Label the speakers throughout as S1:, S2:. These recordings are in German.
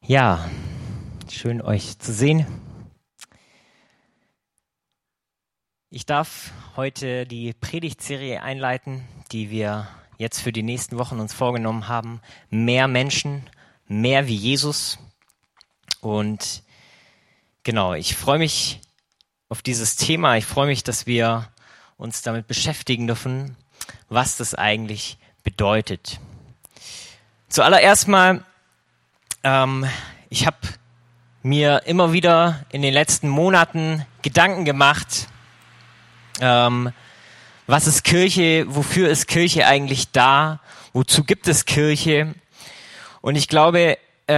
S1: Ja, schön euch zu sehen. Ich darf heute die Predigtserie einleiten, die wir jetzt für die nächsten Wochen uns vorgenommen haben. Mehr Menschen, mehr wie Jesus. Und genau, ich freue mich auf dieses Thema. Ich freue mich, dass wir uns damit beschäftigen dürfen, was das eigentlich bedeutet. Zuallererst mal, ich habe mir immer wieder in den letzten Monaten Gedanken gemacht, was ist Kirche, wofür ist Kirche eigentlich da, wozu gibt es Kirche? Und ich glaube,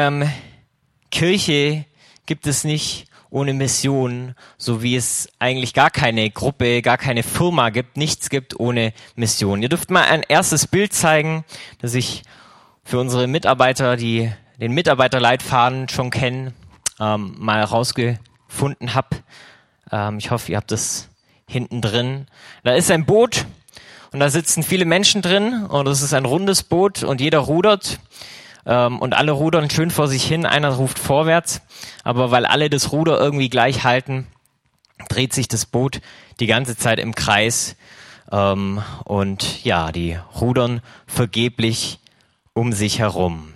S1: Kirche gibt es nicht ohne Mission, so wie es eigentlich gar keine Gruppe, gar keine Firma gibt, nichts gibt ohne Mission. Ihr dürft mal ein erstes Bild zeigen, das ich für unsere Mitarbeiter, die den Mitarbeiterleitfaden schon kennen, mal rausgefunden habe. Ich hoffe, ihr habt das hinten drin. Da ist ein Boot und da sitzen viele Menschen drin und es ist ein rundes Boot und jeder rudert und alle rudern schön vor sich hin. Einer ruft vorwärts, aber weil alle das Ruder irgendwie gleich halten, dreht sich das Boot die ganze Zeit im Kreis und ja, die rudern vergeblich um sich herum.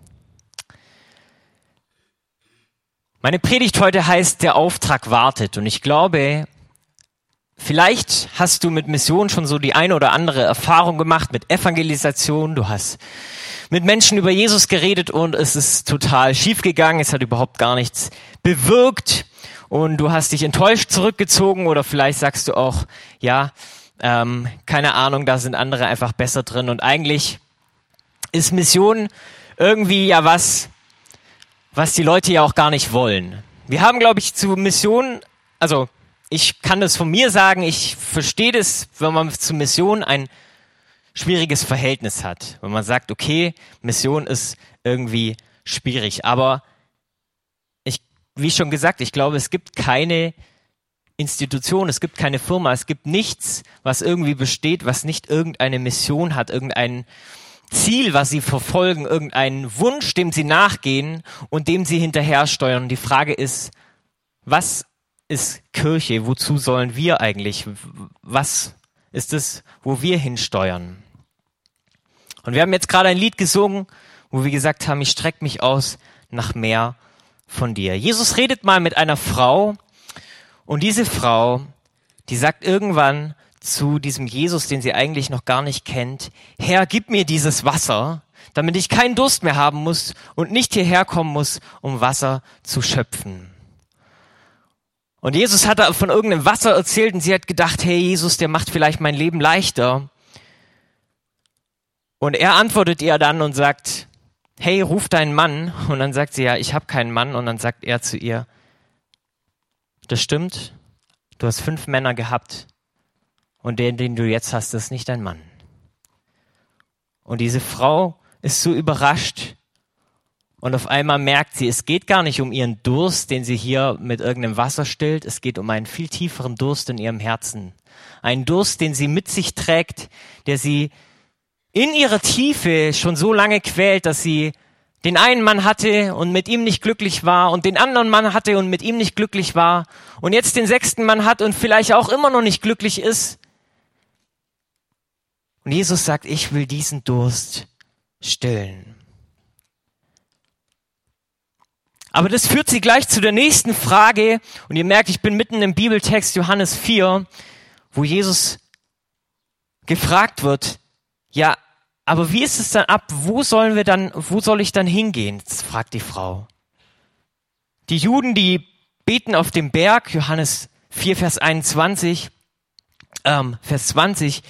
S1: Meine Predigt heute heißt, der Auftrag wartet. Und ich glaube, vielleicht hast du mit Mission schon so die eine oder andere Erfahrung gemacht, mit Evangelisation. Du hast mit Menschen über Jesus geredet und es ist total schief gegangen. Es hat überhaupt gar nichts bewirkt und du hast dich enttäuscht zurückgezogen oder vielleicht sagst du auch, ja, keine Ahnung, da sind andere einfach besser drin. Und eigentlich ist Mission irgendwie ja was die Leute ja auch gar nicht wollen. Wir haben, glaube ich, zu Mission, also ich kann das von mir sagen, ich verstehe das, wenn man zu Mission ein schwieriges Verhältnis hat. Wenn man sagt, okay, Mission ist irgendwie schwierig. Aber wie schon gesagt, ich glaube, es gibt keine Institution, es gibt keine Firma, es gibt nichts, was irgendwie besteht, was nicht irgendeine Mission hat, irgendein Ziel, was sie verfolgen, irgendeinen Wunsch, dem sie nachgehen und dem sie hinterher steuern. Die Frage ist, was ist Kirche? Wozu sollen wir eigentlich? Was ist es, wo wir hinsteuern? Und wir haben jetzt gerade ein Lied gesungen, wo wir gesagt haben, ich strecke mich aus nach mehr von dir. Jesus redet mal mit einer Frau und diese Frau, die sagt irgendwann zu diesem Jesus, den sie eigentlich noch gar nicht kennt, Herr, gib mir dieses Wasser, damit ich keinen Durst mehr haben muss und nicht hierher kommen muss, um Wasser zu schöpfen. Und Jesus hat von irgendeinem Wasser erzählt und sie hat gedacht, hey, Jesus, der macht vielleicht mein Leben leichter. Und er antwortet ihr dann und sagt, hey, ruf deinen Mann. Und dann sagt sie, ja, ich habe keinen Mann. Und dann sagt er zu ihr, das stimmt, du hast 5 Männer gehabt. Und den du jetzt hast, ist nicht dein Mann. Und diese Frau ist so überrascht und auf einmal merkt sie, es geht gar nicht um ihren Durst, den sie hier mit irgendeinem Wasser stillt. Es geht um einen viel tieferen Durst in ihrem Herzen. Einen Durst, den sie mit sich trägt, der sie in ihrer Tiefe schon so lange quält, dass sie den einen Mann hatte und mit ihm nicht glücklich war und den anderen Mann hatte und mit ihm nicht glücklich war und jetzt den 6. Mann hat und vielleicht auch immer noch nicht glücklich ist. Und Jesus sagt, ich will diesen Durst stillen. Aber das führt sie gleich zu der nächsten Frage. Und ihr merkt, ich bin mitten im Bibeltext Johannes 4, wo Jesus gefragt wird, ja, aber wie ist es dann ab? Wo soll ich dann hingehen? Das fragt die Frau. Die Juden, die beten auf dem Berg, Johannes 4, Vers 21, Vers 20,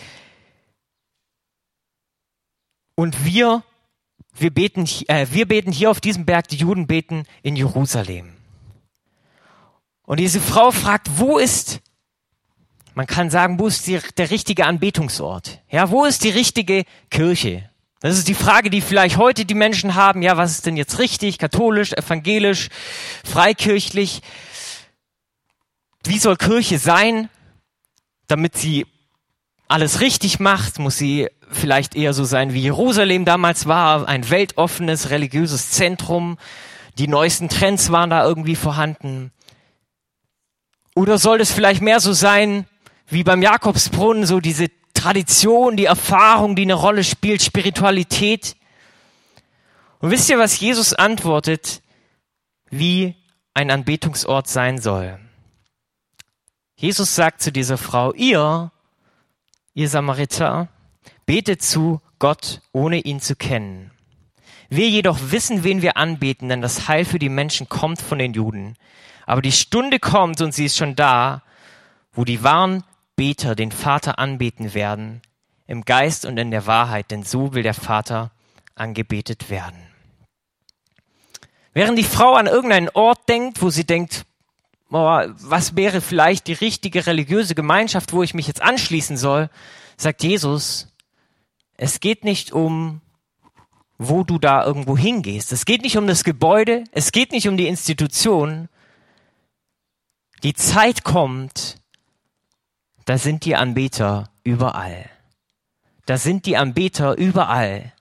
S1: und wir beten hier auf diesem Berg, die Juden beten in Jerusalem. Und diese Frau fragt, man kann sagen, wo ist der richtige Anbetungsort? Ja, wo ist die richtige Kirche? Das ist die Frage, die vielleicht heute die Menschen haben. Ja, was ist denn jetzt richtig? Katholisch, evangelisch, freikirchlich? Wie soll Kirche sein, damit sie alles richtig macht? Muss sie vielleicht eher so sein, wie Jerusalem damals war, ein weltoffenes, religiöses Zentrum, Die neuesten Trends waren da irgendwie vorhanden. Oder soll es vielleicht mehr so sein, wie beim Jakobsbrunnen, so diese Tradition, die Erfahrung, die eine Rolle spielt, Spiritualität? Und wisst ihr, was Jesus antwortet, wie ein Anbetungsort sein soll? Jesus sagt zu dieser Frau, ihr Samariter, betet zu Gott, ohne ihn zu kennen. Wir jedoch wissen, wen wir anbeten, denn das Heil für die Menschen kommt von den Juden. Aber die Stunde kommt, und sie ist schon da, wo die wahren Beter den Vater anbeten werden, im Geist und in der Wahrheit, denn so will der Vater angebetet werden. Während die Frau an irgendeinen Ort denkt, wo sie denkt, oh, was wäre vielleicht die richtige religiöse Gemeinschaft, wo ich mich jetzt anschließen soll, sagt Jesus, es geht nicht um, wo du da irgendwo hingehst. Es geht nicht um das Gebäude, es geht nicht um die Institution. Die Zeit kommt, da sind die Anbeter überall. Da sind die Anbeter überall.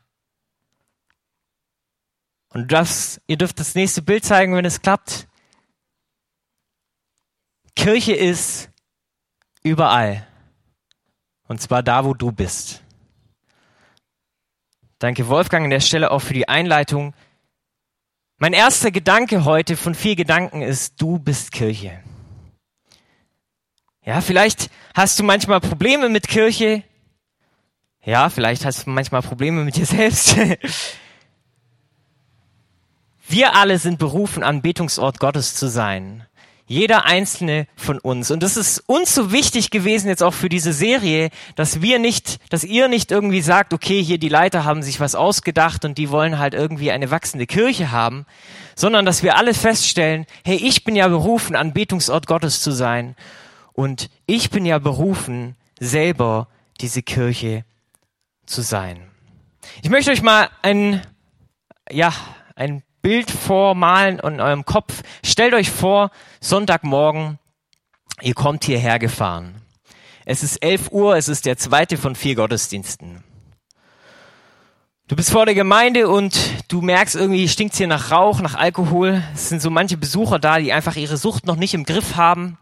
S1: Und ihr dürft das nächste Bild zeigen, wenn es klappt. Kirche ist überall. Und zwar da, wo du bist. Danke Wolfgang an der Stelle auch für die Einleitung. Mein erster Gedanke heute von 4 Gedanken ist, du bist Kirche. Ja, vielleicht hast du manchmal Probleme mit Kirche. Ja, vielleicht hast du manchmal Probleme mit dir selbst. Wir alle sind berufen, Anbetungsort Gottes zu sein. Jeder einzelne von uns. Und es ist uns so wichtig gewesen, jetzt auch für diese Serie, dass ihr nicht irgendwie sagt, okay, hier die Leiter haben sich was ausgedacht und die wollen halt irgendwie eine wachsende Kirche haben, sondern dass wir alle feststellen, hey, ich bin ja berufen, Anbetungsort Gottes zu sein. Und ich bin ja berufen, selber diese Kirche zu sein. Ich möchte euch mal ein Bild vormalen in eurem Kopf. Stellt euch vor, Sonntagmorgen, ihr kommt hierher gefahren. Es ist 11 Uhr, es ist der 2. von 4 Gottesdiensten. Du bist vor der Gemeinde und du merkst irgendwie, stinkt's hier nach Rauch, nach Alkohol. Es sind so manche Besucher da, die einfach ihre Sucht noch nicht im Griff haben.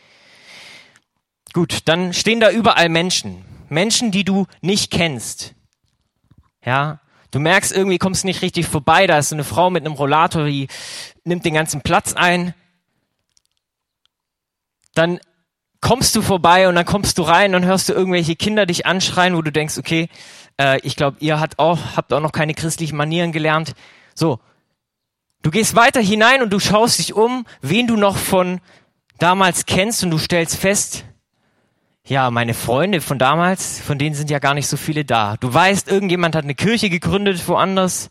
S1: Gut, dann stehen da überall Menschen. Menschen, die du nicht kennst. Ja, du merkst irgendwie, kommst nicht richtig vorbei. Da ist so eine Frau mit einem Rollator, die nimmt den ganzen Platz ein. Dann kommst du vorbei und dann kommst du rein und hörst du irgendwelche Kinder dich anschreien, wo du denkst, okay, ich glaube, ihr habt auch noch keine christlichen Manieren gelernt. So, du gehst weiter hinein und du schaust dich um, wen du noch von damals kennst und du stellst fest, ja, meine Freunde von damals, von denen sind ja gar nicht so viele da. Du weißt, irgendjemand hat eine Kirche gegründet woanders.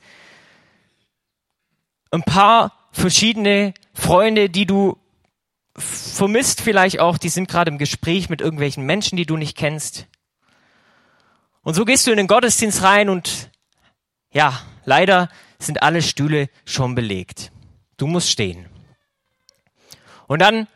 S1: Ein paar verschiedene Freunde, die du vermisst vielleicht auch, die sind gerade im Gespräch mit irgendwelchen Menschen, die du nicht kennst. Und so gehst du in den Gottesdienst rein und ja, leider sind alle Stühle schon belegt. Du musst stehen. Und dann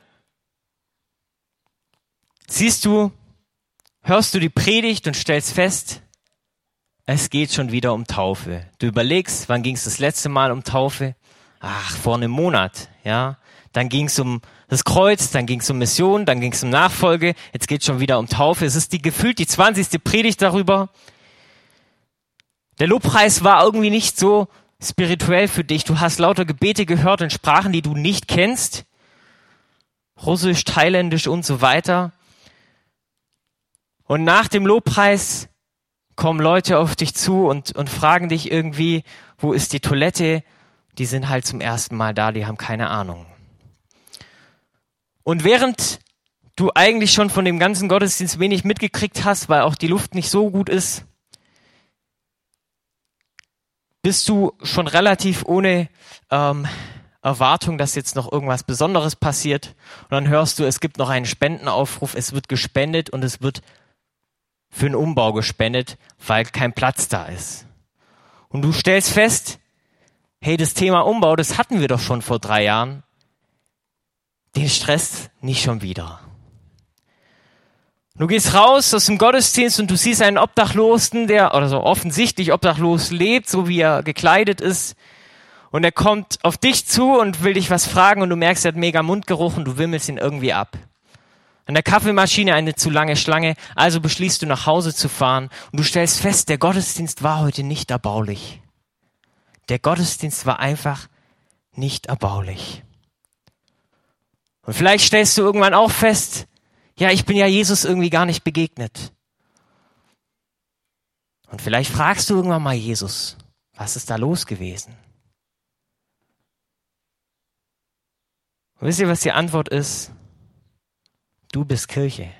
S1: hörst du die Predigt und stellst fest, es geht schon wieder um Taufe. Du überlegst, wann ging es das letzte Mal um Taufe? Ach, vor einem Monat, ja. Dann ging es um das Kreuz, dann ging es um Mission, dann ging es um Nachfolge, jetzt geht es schon wieder um Taufe. Es ist gefühlt die 20. Predigt darüber. Der Lobpreis war irgendwie nicht so spirituell für dich. Du hast lauter Gebete gehört in Sprachen, die du nicht kennst. Russisch, Thailändisch und so weiter. Und nach dem Lobpreis kommen Leute auf dich zu und fragen dich irgendwie, wo ist die Toilette? Die sind halt zum ersten Mal da, die haben keine Ahnung. Und während du eigentlich schon von dem ganzen Gottesdienst wenig mitgekriegt hast, weil auch die Luft nicht so gut ist, bist du schon relativ ohne Erwartung, dass jetzt noch irgendwas Besonderes passiert. Und dann hörst du, es gibt noch einen Spendenaufruf, es wird gespendet und es wird für einen Umbau gespendet, weil kein Platz da ist. Und du stellst fest, hey, das Thema Umbau, das hatten wir doch schon vor 3 Jahren. Den Stress nicht schon wieder. Du gehst raus aus dem Gottesdienst und du siehst einen Obdachlosen, der oder so offensichtlich obdachlos lebt, so wie er gekleidet ist. und er kommt auf dich zu und will dich was fragen und du merkst, er hat mega Mundgeruch und du wimmelst ihn irgendwie ab. An der Kaffeemaschine eine zu lange Schlange, also beschließt du nach Hause zu fahren und du stellst fest, der Gottesdienst war heute nicht erbaulich. Der Gottesdienst war einfach nicht erbaulich. Und vielleicht stellst du irgendwann auch fest, ja, ich bin ja Jesus irgendwie gar nicht begegnet. Und vielleicht fragst du irgendwann mal Jesus, was ist da los gewesen? Und wisst ihr, was die Antwort ist? Du bist Kirche.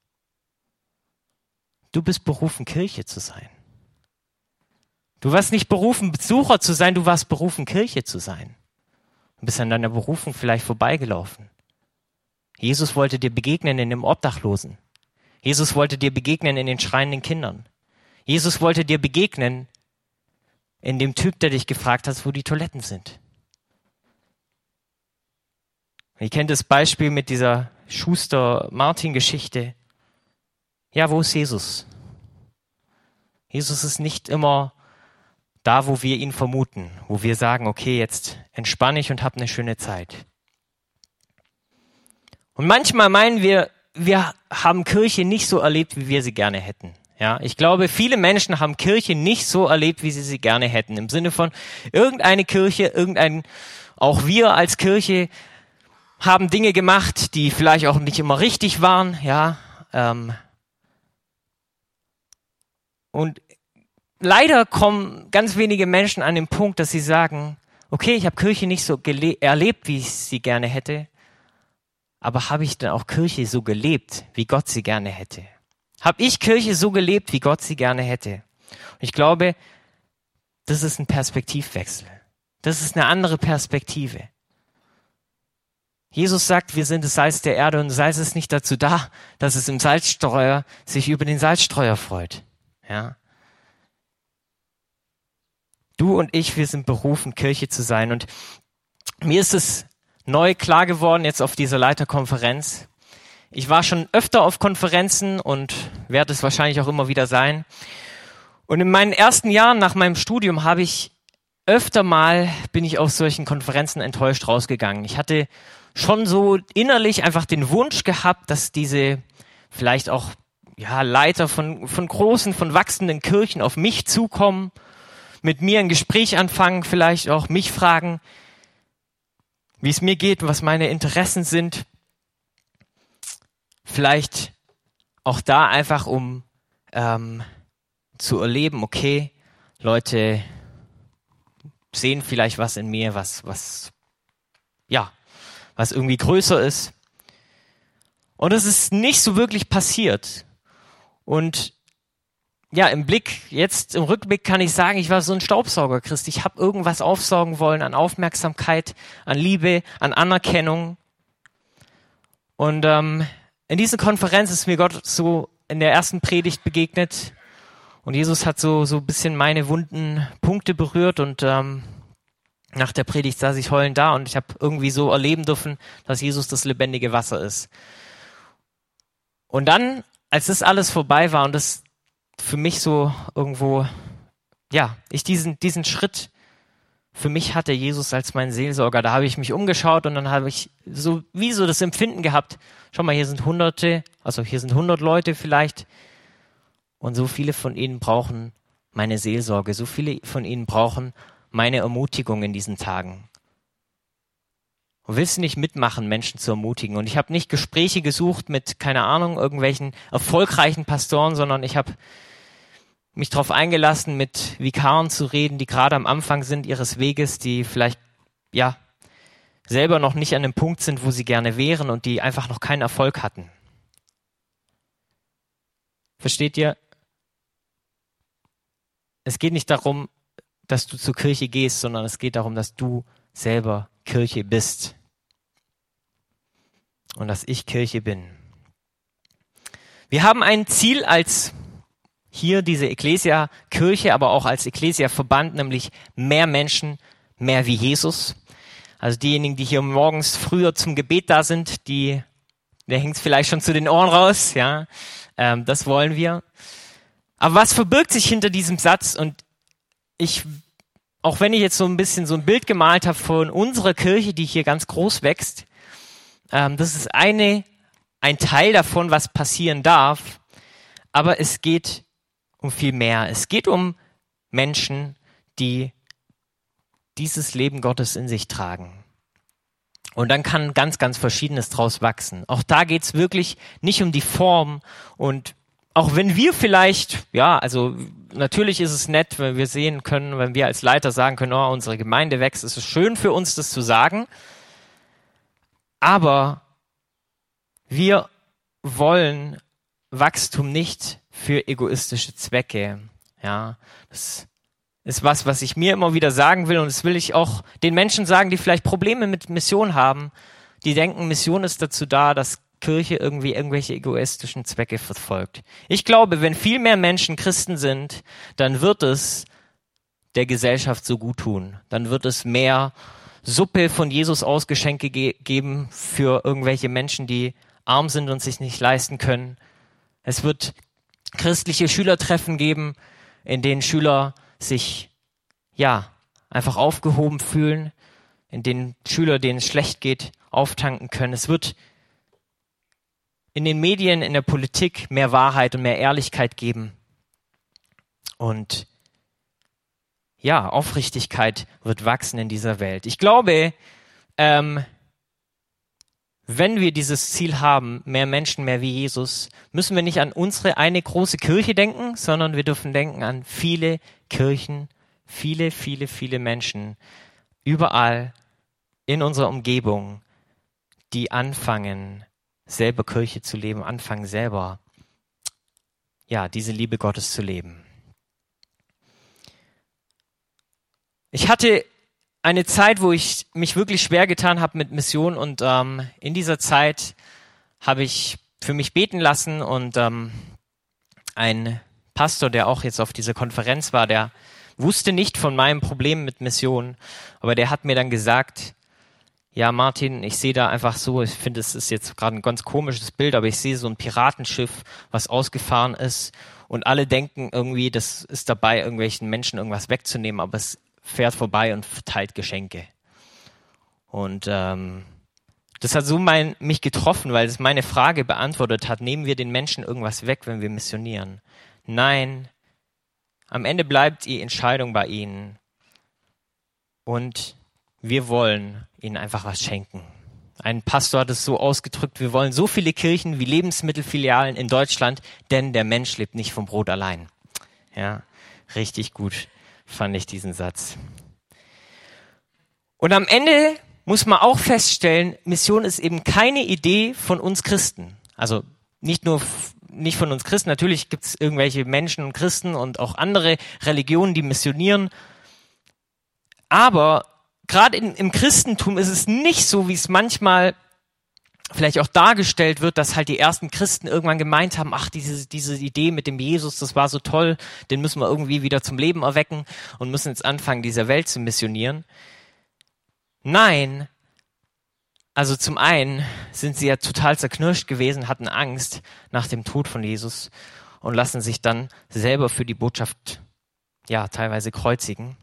S1: Du bist berufen, Kirche zu sein. Du warst nicht berufen, Besucher zu sein, du warst berufen, Kirche zu sein. Du bist an deiner Berufung vielleicht vorbeigelaufen. Jesus wollte dir begegnen in dem Obdachlosen. Jesus wollte dir begegnen in den schreienden Kindern. Jesus wollte dir begegnen in dem Typ, der dich gefragt hat, wo die Toiletten sind. Ihr kennt das Beispiel mit dieser Schuster-Martin-Geschichte. Ja, wo ist Jesus? Jesus ist nicht immer da, wo wir ihn vermuten, wo wir sagen, okay, jetzt entspanne ich und habe eine schöne Zeit. Und manchmal meinen wir haben Kirche nicht so erlebt, wie wir sie gerne hätten. Ja, ich glaube, viele Menschen haben Kirche nicht so erlebt, wie sie gerne hätten. Im Sinne von irgendeine Kirche, auch wir als Kirche haben Dinge gemacht, die vielleicht auch nicht immer richtig waren. Ja, und leider kommen ganz wenige Menschen an den Punkt, dass sie sagen, okay, ich habe Kirche nicht so erlebt, wie ich sie gerne hätte, aber habe ich denn auch Kirche so gelebt, wie Gott sie gerne hätte? Habe ich Kirche so gelebt, wie Gott sie gerne hätte? Und ich glaube, das ist ein Perspektivwechsel. Das ist eine andere Perspektive. Jesus sagt, wir sind das Salz der Erde und Salz ist nicht dazu da, dass es im Salzstreuer sich über den Salzstreuer freut. Ja. Du und ich, wir sind berufen, Kirche zu sein. Und mir ist es neu klar geworden, jetzt auf dieser Leiterkonferenz. Ich war schon öfter auf Konferenzen und werde es wahrscheinlich auch immer wieder sein. Und in meinen ersten Jahren nach meinem Studium bin ich auf solchen Konferenzen enttäuscht rausgegangen. Ich hatte schon so innerlich einfach den Wunsch gehabt, dass diese vielleicht auch Leiter von großen, von wachsenden Kirchen auf mich zukommen, mit mir ein Gespräch anfangen, vielleicht auch mich fragen, wie es mir geht, was meine Interessen sind. Vielleicht auch da einfach, um zu erleben, okay, Leute sehen vielleicht was in mir, was irgendwie größer ist. Und es ist nicht so wirklich passiert. Und ja, im Rückblick kann ich sagen, ich war so ein Staubsaugerchrist. Ich habe irgendwas aufsaugen wollen an Aufmerksamkeit, an Liebe, an Anerkennung. Und in dieser Konferenz ist mir Gott so in der ersten Predigt begegnet. Und Jesus hat so ein bisschen meine wunden Punkte berührt und nach der Predigt saß ich heulend da und ich habe irgendwie so erleben dürfen, dass Jesus das lebendige Wasser ist. Und dann, als das alles vorbei war und das für mich so irgendwo, ich diesen Schritt für mich hatte, Jesus als mein Seelsorger, da habe ich mich umgeschaut und dann habe ich so das Empfinden gehabt, schau mal, hier sind 100 Leute vielleicht und so viele von ihnen brauchen meine Seelsorge, so viele von ihnen brauchen meine Ermutigung in diesen Tagen. Und willst du nicht mitmachen, Menschen zu ermutigen? Und ich habe nicht Gespräche gesucht mit, keine Ahnung, irgendwelchen erfolgreichen Pastoren, sondern ich habe mich darauf eingelassen, mit Vikaren zu reden, die gerade am Anfang sind ihres Weges, die vielleicht, selber noch nicht an dem Punkt sind, wo sie gerne wären und die einfach noch keinen Erfolg hatten. Versteht ihr? Es geht nicht darum, dass du zur Kirche gehst, sondern es geht darum, dass du selber Kirche bist. Und dass ich Kirche bin. Wir haben ein Ziel als hier diese Ekklesia-Kirche, aber auch als Ekklesia-Verband, nämlich mehr Menschen, mehr wie Jesus. Also diejenigen, die hier morgens früher zum Gebet da sind, der hängt vielleicht schon zu den Ohren raus, ja. Das wollen wir. Aber was verbirgt sich hinter diesem Satz? Und ich auch wenn ich jetzt so ein bisschen so ein Bild gemalt habe von unserer Kirche, die hier ganz groß wächst, das ist ein Teil davon, was passieren darf, aber es geht um viel mehr. Es geht um Menschen, die dieses Leben Gottes in sich tragen. Und dann kann ganz, ganz Verschiedenes draus wachsen. Auch da geht's wirklich nicht um die Form. Und auch wenn wir vielleicht, ja, also natürlich ist es nett, wenn wir sehen können, wenn wir als Leiter sagen können, oh, unsere Gemeinde wächst, es ist schön für uns, das zu sagen. Aber wir wollen Wachstum nicht für egoistische Zwecke. Ja, das ist was ich mir immer wieder sagen will, und das will ich auch den Menschen sagen, die vielleicht Probleme mit Mission haben, die denken, Mission ist dazu da, dass Kirche irgendwie irgendwelche egoistischen Zwecke verfolgt. Ich glaube, wenn viel mehr Menschen Christen sind, dann wird es der Gesellschaft so gut tun. Dann wird es mehr Suppe von Jesus Ausgeschenke geben für irgendwelche Menschen, die arm sind und sich nicht leisten können. Es wird christliche Schülertreffen geben, in denen Schüler sich, ja, einfach aufgehoben fühlen, in denen Schüler, denen es schlecht geht, auftanken können. Es wird in den Medien, in der Politik mehr Wahrheit und mehr Ehrlichkeit geben. Und ja, Aufrichtigkeit wird wachsen in dieser Welt. Ich glaube, wenn wir dieses Ziel haben, mehr Menschen, mehr wie Jesus, müssen wir nicht an unsere eine große Kirche denken, sondern wir dürfen denken an viele Kirchen, viele, viele, viele Menschen überall in unserer Umgebung, die anfangen, selber Kirche zu leben, anfangen selber, ja, diese Liebe Gottes zu leben. Ich hatte eine Zeit, wo ich mich wirklich schwer getan habe mit Mission, und in dieser Zeit habe ich für mich beten lassen, und ein Pastor, der auch jetzt auf dieser Konferenz war, der wusste nicht von meinem Problem mit Mission, aber der hat mir dann gesagt, ja Martin, ich sehe da einfach so, ich finde, es ist jetzt gerade ein ganz komisches Bild, aber ich sehe so ein Piratenschiff, was ausgefahren ist, und alle denken irgendwie, das ist dabei, irgendwelchen Menschen irgendwas wegzunehmen, aber es fährt vorbei und verteilt Geschenke. Und das hat so mich getroffen, weil es meine Frage beantwortet hat, nehmen wir den Menschen irgendwas weg, wenn wir missionieren? Nein, am Ende bleibt die Entscheidung bei ihnen. Und wir wollen ihnen einfach was schenken. Ein Pastor hat es so ausgedrückt, wir wollen so viele Kirchen wie Lebensmittelfilialen in Deutschland, denn der Mensch lebt nicht vom Brot allein. Ja, richtig gut fand ich diesen Satz. Und am Ende muss man auch feststellen, Mission ist eben keine Idee von uns Christen. Also nicht von uns Christen, natürlich gibt es irgendwelche Menschen und Christen und auch andere Religionen, die missionieren. Aber gerade im Christentum ist es nicht so, wie es manchmal vielleicht auch dargestellt wird, dass halt die ersten Christen irgendwann gemeint haben, ach, diese Idee mit dem Jesus, das war so toll, den müssen wir irgendwie wieder zum Leben erwecken und müssen jetzt anfangen, dieser Welt zu missionieren. Nein, also zum einen sind sie ja total zerknirscht gewesen, hatten Angst nach dem Tod von Jesus und lassen sich dann selber für die Botschaft, ja, teilweise kreuzigen.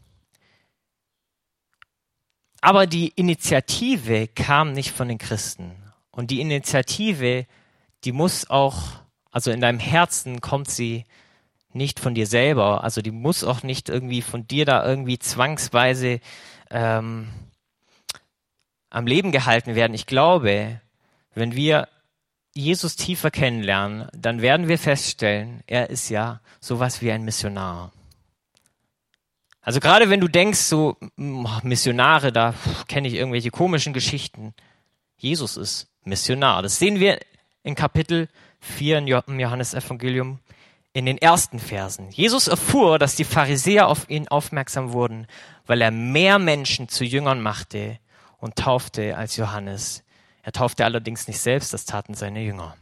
S1: Aber die Initiative kam nicht von den Christen. Und die Initiative, die muss auch, also in deinem Herzen kommt sie nicht von dir selber. Also die muss auch nicht irgendwie von dir da irgendwie zwangsweise am Leben gehalten werden. Ich glaube, wenn wir Jesus tiefer kennenlernen, dann werden wir feststellen, er ist ja sowas wie ein Missionar. Also gerade wenn du denkst, so Missionare, da kenne ich irgendwelche komischen Geschichten. Jesus ist Missionar. Das sehen wir in Kapitel 4 im Johannesevangelium in den ersten Versen. Jesus erfuhr, dass die Pharisäer auf ihn aufmerksam wurden, weil er mehr Menschen zu Jüngern machte und taufte als Johannes. Er taufte allerdings nicht selbst, das taten seine Jünger.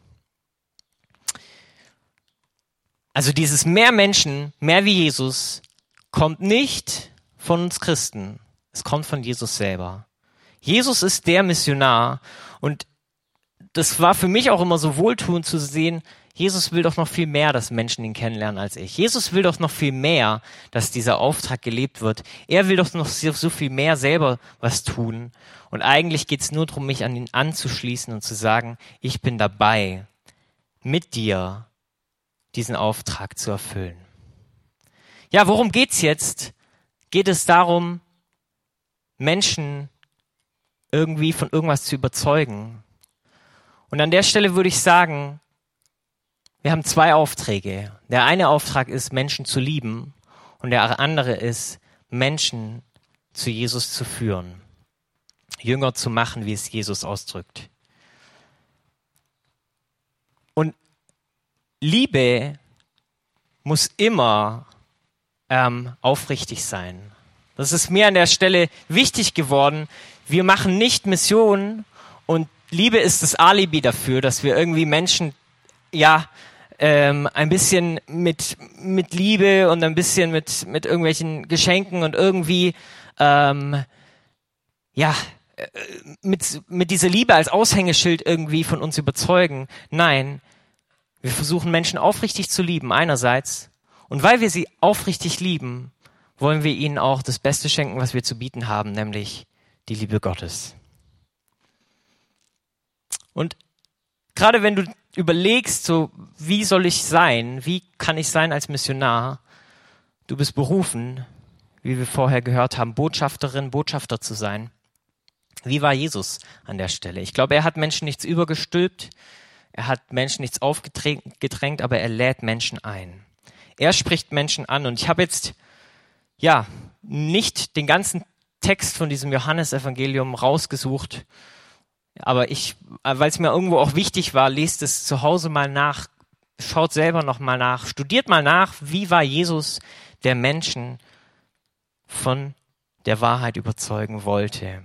S1: Also dieses mehr Menschen, mehr wie Jesus, kommt nicht von uns Christen. Es kommt von Jesus selber. Jesus ist der Missionar, und das war für mich auch immer so wohltuend zu sehen, Jesus will doch noch viel mehr, dass Menschen ihn kennenlernen als ich. Jesus will doch noch viel mehr, dass dieser Auftrag gelebt wird. Er will doch noch so viel mehr selber was tun. Und eigentlich geht es nur darum, mich an ihn anzuschließen und zu sagen, ich bin dabei, mit dir diesen Auftrag zu erfüllen. Ja, worum geht's jetzt? Geht es darum, Menschen irgendwie von irgendwas zu überzeugen? Und an der Stelle würde ich sagen, wir haben 2 Aufträge. Der eine Auftrag ist, Menschen zu lieben, und der andere ist, Menschen zu Jesus zu führen. Jünger zu machen, wie es Jesus ausdrückt. Und Liebe muss immer aufrichtig sein. Das ist mir an der Stelle wichtig geworden. Wir machen nicht Missionen und Liebe ist das Alibi dafür, dass wir irgendwie Menschen ein bisschen mit Liebe und ein bisschen mit irgendwelchen Geschenken und irgendwie mit dieser Liebe als Aushängeschild irgendwie von uns überzeugen. Nein, wir versuchen Menschen aufrichtig zu lieben einerseits, und weil wir sie aufrichtig lieben, wollen wir ihnen auch das Beste schenken, was wir zu bieten haben, nämlich die Liebe Gottes. Und gerade wenn du überlegst, so, wie soll ich sein? Wie kann ich sein als Missionar? Du bist berufen, wie wir vorher gehört haben, Botschafterin, Botschafter zu sein. Wie war Jesus an der Stelle? Ich glaube, er hat Menschen nichts übergestülpt, er hat Menschen nichts aufgedrängt, aber er lädt Menschen ein. Er spricht Menschen an, und ich habe jetzt nicht den ganzen Text von diesem Johannesevangelium rausgesucht, aber weil es mir irgendwo auch wichtig war, lest es zu Hause mal nach, schaut selber noch mal nach, studiert mal nach, wie war Jesus, der Menschen von der Wahrheit überzeugen wollte.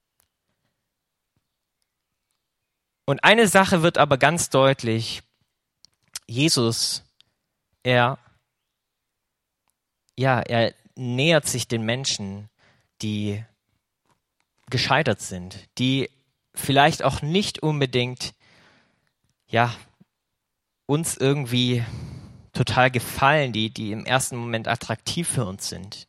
S1: Und eine Sache wird aber ganz deutlich: Jesus, er nähert sich den Menschen, die gescheitert sind, die vielleicht auch nicht unbedingt uns irgendwie total gefallen, die im ersten Moment attraktiv für uns sind.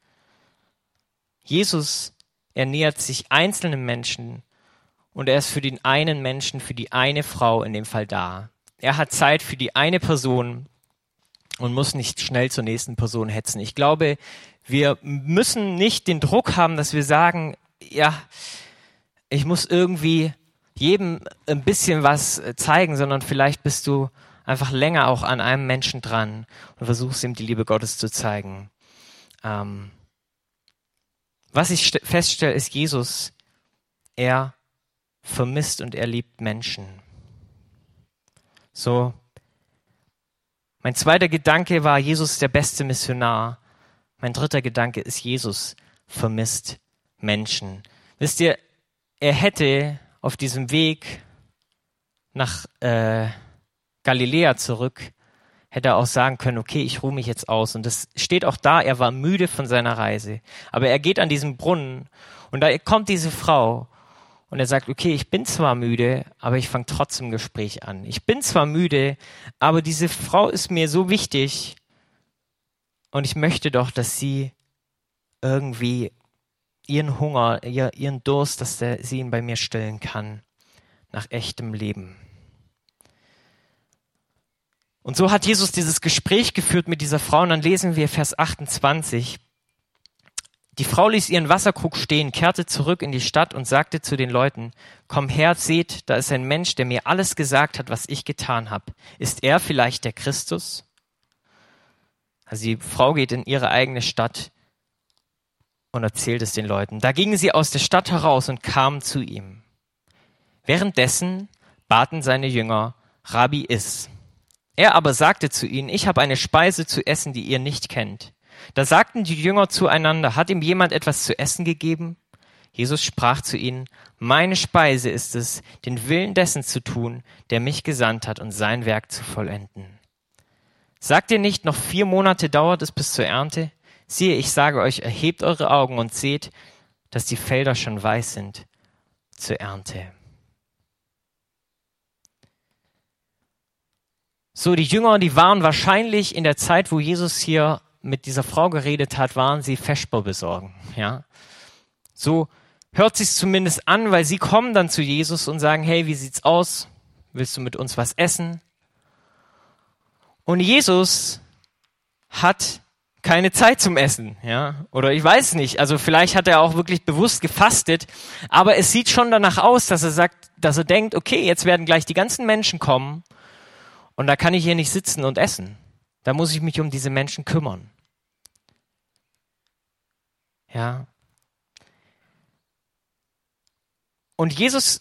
S1: Jesus, er nähert sich einzelnen Menschen, und er ist für den einen Menschen, für die eine Frau in dem Fall da. Er hat Zeit für die eine Person und muss nicht schnell zur nächsten Person hetzen. Ich glaube, wir müssen nicht den Druck haben, dass wir sagen, ich muss irgendwie jedem ein bisschen was zeigen, sondern vielleicht bist du einfach länger auch an einem Menschen dran und versuchst ihm die Liebe Gottes zu zeigen. Was ich feststelle, ist, Jesus, er vermisst und er liebt Menschen. So, mein zweiter Gedanke war, Jesus ist der beste Missionar. Mein dritter Gedanke ist, Jesus vermisst Menschen. Wisst ihr, er hätte auf diesem Weg nach Galiläa zurück, hätte er auch sagen können, okay, ich ruhe mich jetzt aus. Und das steht auch da, er war müde von seiner Reise. Aber er geht an diesen Brunnen und da kommt diese Frau und er sagt, okay, ich bin zwar müde, aber ich fange trotzdem ein Gespräch an. Ich bin zwar müde, aber diese Frau ist mir so wichtig und ich möchte doch, dass sie irgendwie ihren Hunger, ihren Durst, dass sie ihn bei mir stillen kann, nach echtem Leben. Und so hat Jesus dieses Gespräch geführt mit dieser Frau, und dann lesen wir Vers 28. Die Frau ließ ihren Wasserkrug stehen, kehrte zurück in die Stadt und sagte zu den Leuten, komm her, seht, da ist ein Mensch, der mir alles gesagt hat, was ich getan habe. Ist er vielleicht der Christus? Also die Frau geht in ihre eigene Stadt und erzählt es den Leuten. Da gingen sie aus der Stadt heraus und kamen zu ihm. Währenddessen baten seine Jünger, Rabbi, iss. Er aber sagte zu ihnen, ich habe eine Speise zu essen, die ihr nicht kennt. Da sagten die Jünger zueinander, hat ihm jemand etwas zu essen gegeben? Jesus sprach zu ihnen, meine Speise ist es, den Willen dessen zu tun, der mich gesandt hat und sein Werk zu vollenden. Sagt ihr nicht, noch 4 Monate dauert es bis zur Ernte? Siehe, ich sage euch, erhebt eure Augen und seht, dass die Felder schon weiß sind zur Ernte. So, die Jünger, die waren wahrscheinlich in der Zeit, wo Jesus hier mit dieser Frau geredet hat, waren sie Vesper besorgen, ja. So hört sich's zumindest an, weil sie kommen dann zu Jesus und sagen, hey, wie sieht's aus? Willst du mit uns was essen? Und Jesus hat keine Zeit zum Essen, ja. Oder ich weiß nicht, also vielleicht hat er auch wirklich bewusst gefastet, aber es sieht schon danach aus, dass er sagt, dass er denkt, okay, jetzt werden gleich die ganzen Menschen kommen und da kann ich hier nicht sitzen und essen. Da muss ich mich um diese Menschen kümmern. Ja. Und Jesus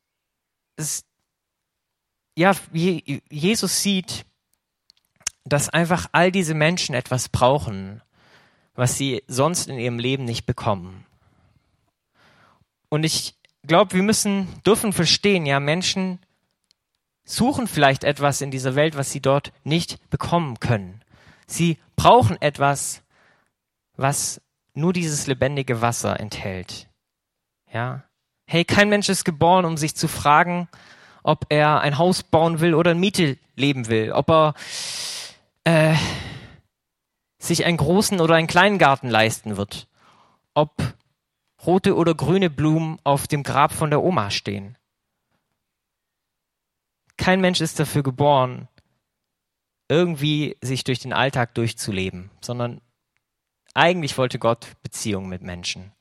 S1: sieht, dass einfach all diese Menschen etwas brauchen, was sie sonst in ihrem Leben nicht bekommen. Und ich glaube, wir dürfen verstehen, ja, Menschen suchen vielleicht etwas in dieser Welt, was sie dort nicht bekommen können. Sie brauchen etwas, was nur dieses lebendige Wasser enthält. Ja. Hey, kein Mensch ist geboren, um sich zu fragen, ob er ein Haus bauen will oder in Miete leben will, ob er sich einen großen oder einen kleinen Garten leisten wird, ob rote oder grüne Blumen auf dem Grab von der Oma stehen. Kein Mensch ist dafür geboren, irgendwie sich durch den Alltag durchzuleben, sondern eigentlich wollte Gott Beziehung mit Menschen.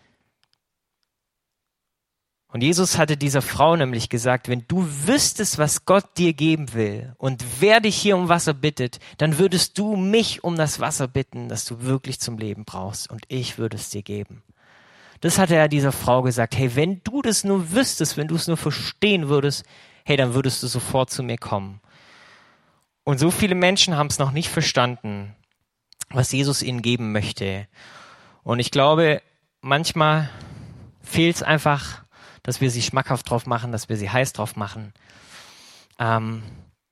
S1: Und Jesus hatte dieser Frau nämlich gesagt, wenn du wüsstest, was Gott dir geben will und wer dich hier um Wasser bittet, dann würdest du mich um das Wasser bitten, das du wirklich zum Leben brauchst und ich würde es dir geben. Das hatte er dieser Frau gesagt, hey, wenn du das nur wüsstest, wenn du es nur verstehen würdest, hey, dann würdest du sofort zu mir kommen. Und so viele Menschen haben es noch nicht verstanden, was Jesus ihnen geben möchte. Und ich glaube, manchmal fehlt es einfach, dass wir sie schmackhaft drauf machen, dass wir sie heiß drauf machen. Und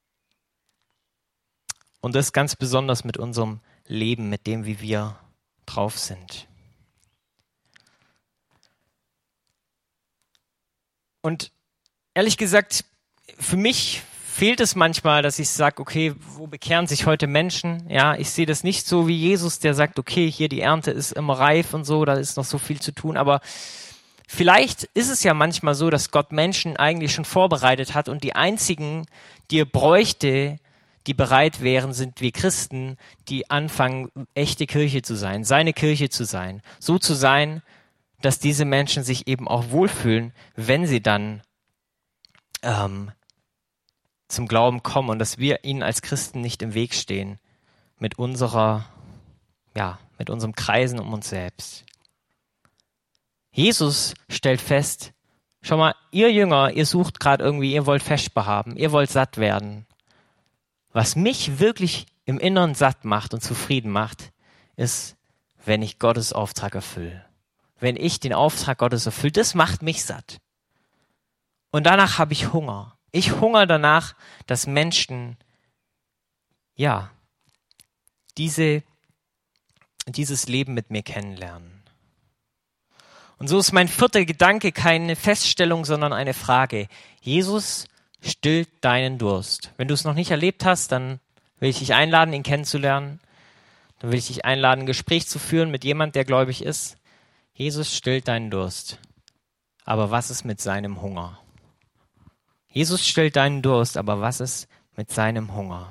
S1: das ganz besonders mit unserem Leben, mit dem, wie wir drauf sind. Und ehrlich gesagt, für mich fehlt es manchmal, dass ich sage, okay, wo bekehren sich heute Menschen? Ja, ich sehe das nicht so wie Jesus, der sagt, okay, hier die Ernte ist immer reif und so, da ist noch so viel zu tun, aber vielleicht ist es ja manchmal so, dass Gott Menschen eigentlich schon vorbereitet hat und die einzigen, die er bräuchte, die bereit wären, sind wir Christen, die anfangen, echte Kirche zu sein, seine Kirche zu sein. So zu sein, dass diese Menschen sich eben auch wohlfühlen, wenn sie dann zum Glauben kommen und dass wir ihnen als Christen nicht im Weg stehen mit unserem Kreisen um uns selbst. Jesus stellt fest, schau mal, ihr Jünger, ihr sucht gerade irgendwie, ihr wollt Vesper haben, ihr wollt satt werden. Was mich wirklich im Inneren satt macht und zufrieden macht, ist, wenn ich Gottes Auftrag erfülle. Wenn ich den Auftrag Gottes erfülle, das macht mich satt. Und danach habe ich Hunger. Ich hungere danach, dass Menschen, dieses Leben mit mir kennenlernen. Und so ist mein vierter Gedanke keine Feststellung, sondern eine Frage. Jesus stillt deinen Durst. Wenn du es noch nicht erlebt hast, dann will ich dich einladen, ihn kennenzulernen. Dann will ich dich einladen, ein Gespräch zu führen mit jemand, der gläubig ist. Jesus stillt deinen Durst. Aber was ist mit seinem Hunger? Jesus stillt deinen Durst, aber was ist mit seinem Hunger?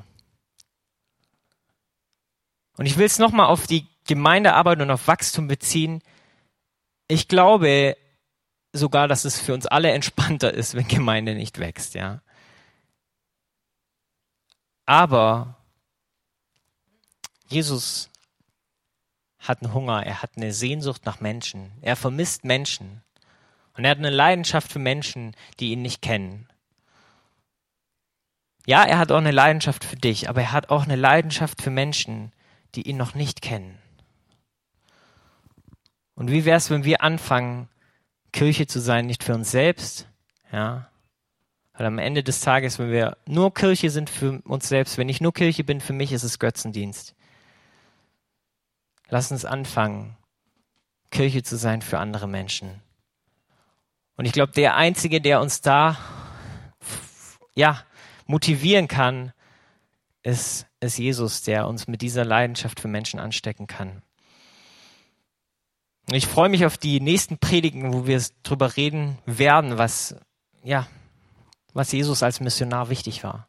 S1: Und ich will es nochmal auf die Gemeindearbeit und auf Wachstum beziehen. Ich glaube sogar, dass es für uns alle entspannter ist, wenn Gemeinde nicht wächst, ja. Aber Jesus hat einen Hunger, er hat eine Sehnsucht nach Menschen, er vermisst Menschen und er hat eine Leidenschaft für Menschen, die ihn nicht kennen. Ja, er hat auch eine Leidenschaft für dich, aber er hat auch eine Leidenschaft für Menschen, die ihn noch nicht kennen. Und wie wäre es, wenn wir anfangen, Kirche zu sein, nicht für uns selbst, ja? Weil am Ende des Tages, wenn wir nur Kirche sind für uns selbst, wenn ich nur Kirche bin, für mich ist es Götzendienst. Lass uns anfangen, Kirche zu sein für andere Menschen. Und ich glaube, der Einzige, der uns da motivieren kann, ist Jesus, der uns mit dieser Leidenschaft für Menschen anstecken kann. Und ich freue mich auf die nächsten Predigen, wo wir drüber reden werden, was Jesus als Missionar wichtig war.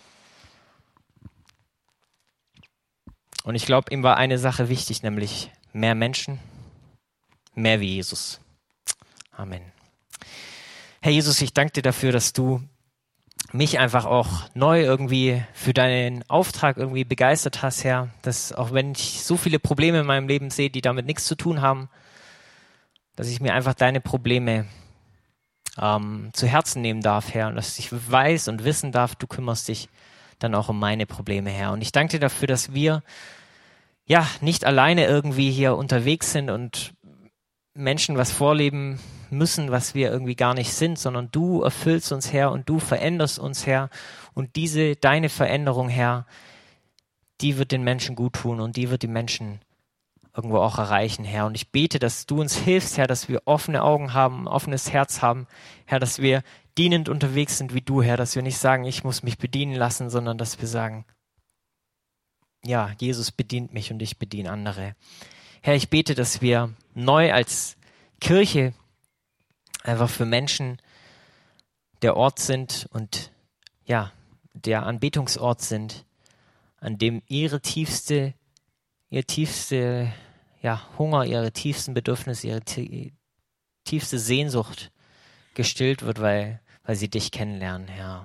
S1: Und ich glaube, ihm war eine Sache wichtig, nämlich mehr Menschen, mehr wie Jesus. Amen. Herr Jesus, ich danke dir dafür, dass du mich einfach auch neu irgendwie für deinen Auftrag irgendwie begeistert hast, Herr. Dass auch wenn ich so viele Probleme in meinem Leben sehe, die damit nichts zu tun haben, dass ich mir einfach deine Probleme zu Herzen nehmen darf, Herr. Und dass ich weiß und wissen darf, du kümmerst dich dann auch um meine Probleme, Herr. Und ich danke dir dafür, dass wir nicht alleine irgendwie hier unterwegs sind und Menschen was vorleben müssen, was wir irgendwie gar nicht sind, sondern du erfüllst uns, Herr, und du veränderst uns, Herr. Und deine Veränderung, Herr, die wird den Menschen gut tun und die wird die Menschen irgendwo auch erreichen, Herr. Und ich bete, dass du uns hilfst, Herr, dass wir offene Augen haben, ein offenes Herz haben, Herr, dass wir dienend unterwegs sind wie du, Herr, dass wir nicht sagen, ich muss mich bedienen lassen, sondern dass wir sagen, ja, Jesus bedient mich und ich bediene andere. Herr, ich bete, dass wir neu als Kirche einfach für Menschen der Ort sind und der Anbetungsort sind, an dem ihr tiefste Hunger, ihre tiefsten Bedürfnisse, ihre tiefste Sehnsucht gestillt wird, weil sie dich kennenlernen, Herr.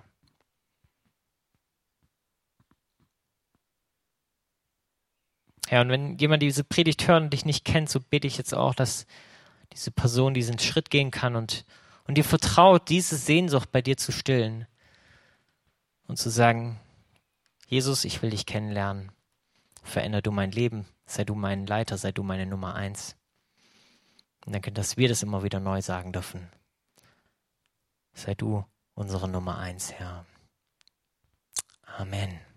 S1: Herr, und wenn jemand diese Predigt hört und dich nicht kennt, so bete ich jetzt auch, dass diese Person diesen Schritt gehen kann und dir vertraut, diese Sehnsucht bei dir zu stillen und zu sagen, Jesus, ich will dich kennenlernen. Veränder du mein Leben, sei du mein Leiter, sei du meine Nummer 1. Und danke, dass wir das immer wieder neu sagen dürfen. Sei du unsere Nummer 1, Herr. Amen.